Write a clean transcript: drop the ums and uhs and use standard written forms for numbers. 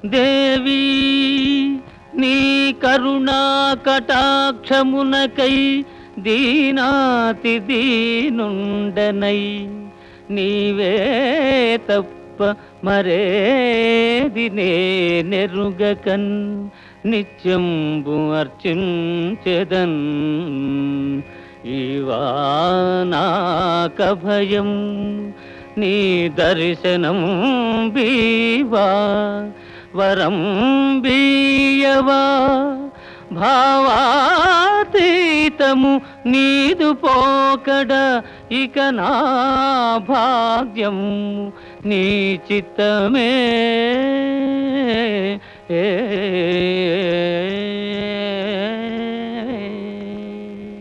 దేవి నీ కరుణా కటాక్షమునకై దీనాతి దీనుండనై నీవే తప్ప మరేది నెరుగకన్ నిత్యంబు అర్చించెదన్ ఈవానాక భయం నీ దర్శనం బీవా వరం బీయవా భావాతీతము నీదు పోకడ ఇక నా భాగ్యం నీ చిత్తమే ఏ